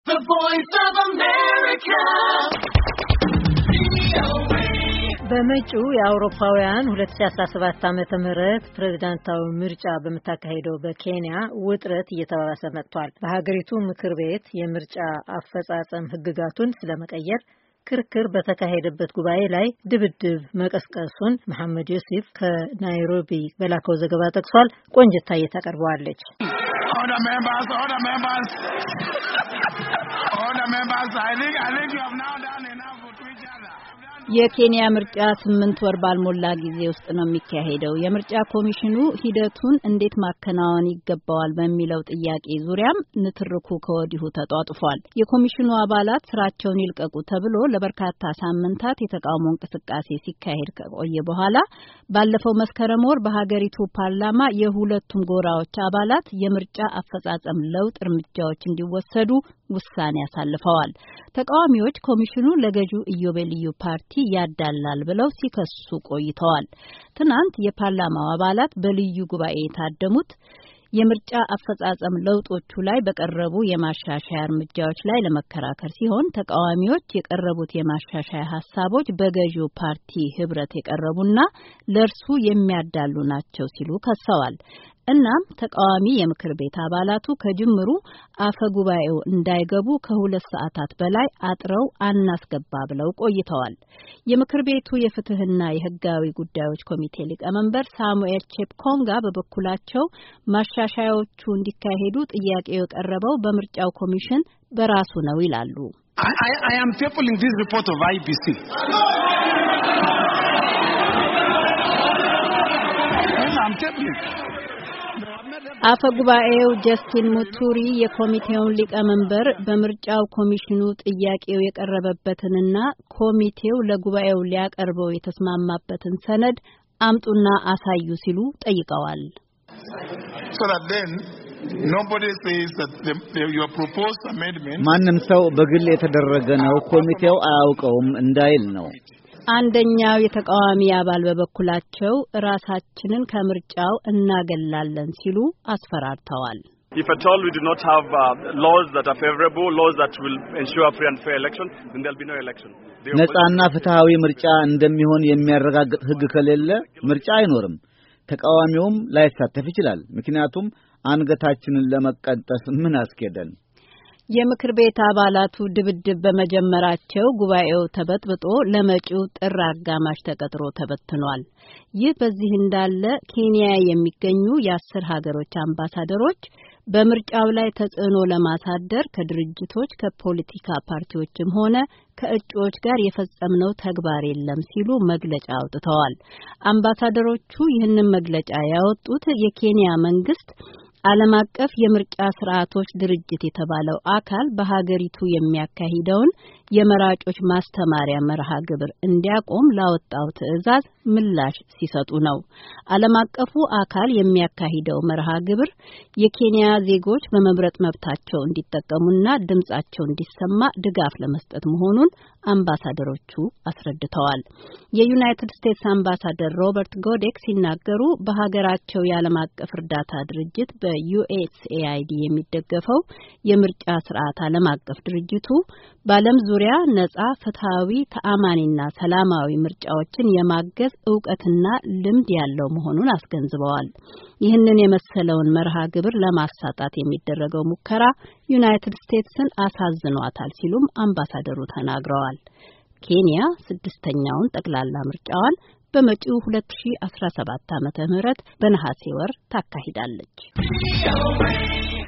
The Voice of America. በመጪው የአውሮፓውያን 2017 ዓመተ ምህረት ፕሬዝዳንታዊ ምርጫ በመታካሄደው በኬንያ ውጥረት እየተባባሰ መጥቷል። በሀገሪቱ ምክር ቤት የምርጫ አፈጻጸም ህግጋቱን ስለመቀየር ክርክር በተካሄደበት ጉባኤ ላይ ድብድብ መቀስቀሱን መሐመድ ዮሴፍ ከናይሮቢ በላከው ዘገባ ጠቅሷል። ቆንጅታ እየተቀርበዋለች። Order members. I think you have now done enough to each other. የኬንያ ምርጫ 8 ወር ባልሞላ ጊዜ ውስጥ ነው የሚካሄደው። የምርጫ ኮሚሽኑ ሂደቱን እንዴት ማከናወን ይገባዋል በሚለው ጥያቄ ዙሪያም ንትርኩ ከወዲሁ ተጧጡፏል። የኮሚሽኑ አባላት ስራቸውን ይልቀቁ ተብሎ ለበርካታ ሳምንታት የተቃውሞ እንቅስቃሴ ሲካሄድ ከቆየ በኋላ ባለፈው መስከረም ወር በሀገሪቱ ፓርላማ የሁለቱም ጎራዎች አባላት የምርጫ አፈጻጸም ለውጥ እርምጃዎች እንዲወሰዱ ውሳኔ ያሳልፈዋል። ተቃዋሚዎች ኮሚሽኑ ለገዢው ኢዮቤልዩ ፓርቲ ያዳላል ብለው ሲከሱ ቆይተዋል። ትናንት የፓርላማው አባላት በልዩ ጉባኤ የታደሙት የምርጫ አፈጻጸም ለውጦቹ ላይ በቀረቡ የማሻሻያ እርምጃዎች ላይ ለመከራከር ሲሆን ተቃዋሚዎች የቀረቡት የማሻሻያ ሀሳቦች በገዢው ፓርቲ ህብረት የቀረቡና ለእርሱ የሚያዳሉ ናቸው ሲሉ ከሰዋል። እናም ተቃዋሚ የምክር ቤት አባላቱ ከጅምሩ አፈ ጉባኤው እንዳይገቡ ከ2 ሰዓታት በላይ አጥረው አናስገባ ብለው ቆይተዋል። የምክር ቤቱ የፍትህና የህጋዊ ጉዳዮች ኮሚቴ ሊቀመንበር ሳሙኤል ቼፕኮንጋ በበኩላቸው ማሻሻያዎቹ እንዲካሄዱ ጥያቄው የቀረበው በምርጫው ኮሚሽን በራሱ ነው ይላሉ። I am tabling this report of IBC. I'm tabling. አፈ ጉባኤው ጀስቲን ሙቱሪ የኮሚቴውን ሊቀመንበር በምርጫው ኮሚሽኑ ጥያቄው የቀረበበትንና ኮሚቴው ለጉባኤው ሊያቀርበው የተስማማበትን ሰነድ አምጡና አሳዩ ሲሉ ጠይቀዋል። So that then nobody says that your proposed amendment ማንም ሰው በግል የተደረገ ነው ኮሚቴው አያውቀውም እንዳይል ነው። አንደኛው የተቃዋሚ አባል በበኩላቸው ራሳችንን ከምርጫው እናገላለን ሲሉ አስፈራርተዋል። If at all we do not have laws that are favorable, laws that will ensure free and fair election, then there'll be no election. ነፃና ፍትሃዊ ምርጫ እንደሚሆን የሚያረጋግጥ ህግ ከሌለ ምርጫ አይኖርም። ተቃዋሚውም ላይሳተፍ ይችላል። ምክንያቱም አንገታችንን ለመቀንጠስ ምን አስኬደን? የምክር ቤት አባላቱ ድብድብ በመጀመራቸው ጉባኤው ተበጥብጦ ለመጪው ጥር አጋማሽ ተቀጥሮ ተበትኗል። ይህ በዚህ እንዳለ ኬንያ የሚገኙ የ10 ሀገሮች አምባሳደሮች በምርጫው ላይ ተጽዕኖ ለማሳደር ከድርጅቶች ከፖለቲካ ፓርቲዎችም ሆነ ከእጩዎች ጋር የፈጸምነው ተግባር የለም ሲሉ መግለጫ አውጥተዋል። አምባሳደሮቹ ይህንን መግለጫ ያወጡት የኬንያ መንግስት ዓለም አቀፍ የምርጫ ስርዓቶች ድርጅት የተባለው አካል በሀገሪቱ የሚያካሂደውን የመራጮች ማስተማሪያ መርሃ ግብር እንዲያቆም ላወጣው ትዕዛዝ ምላሽ ሲሰጡ ነው። ዓለም አቀፉ አካል የሚያካሂደው መርሃ ግብር የኬንያ ዜጎች በመምረጥ መብታቸው እንዲጠቀሙና ድምጻቸው እንዲሰማ ድጋፍ ለመስጠት መሆኑን አምባሳደሮቹ አስረድተዋል። የዩናይትድ ስቴትስ አምባሳደር ሮበርት ጎዴክ ሲናገሩ በሀገራቸው የዓለም አቀፍ እርዳታ ድርጅት በዩኤስኤአይዲ የሚደገፈው የምርጫ ስርዓት ዓለም አቀፍ ድርጅቱ በዓለም ዙሪያ ነጻ፣ ፍትሃዊ፣ ተአማኒና ሰላማዊ ምርጫዎችን የማገዝ ዕውቀትና ልምድ ያለው መሆኑን አስገንዝበዋል። ይህንን የመሰለውን መርሃ ግብር ለማሳጣት የሚደረገው ሙከራ ዩናይትድ ስቴትስን አሳዝኗታል ሲሉም አምባሳደሩ ተናግረዋል። ኬንያ 6ኛውን ጠቅላላ ምርጫዋን በመጪው 2017 ዓ.ም በነሐሴ ወር ታካሂዳለች።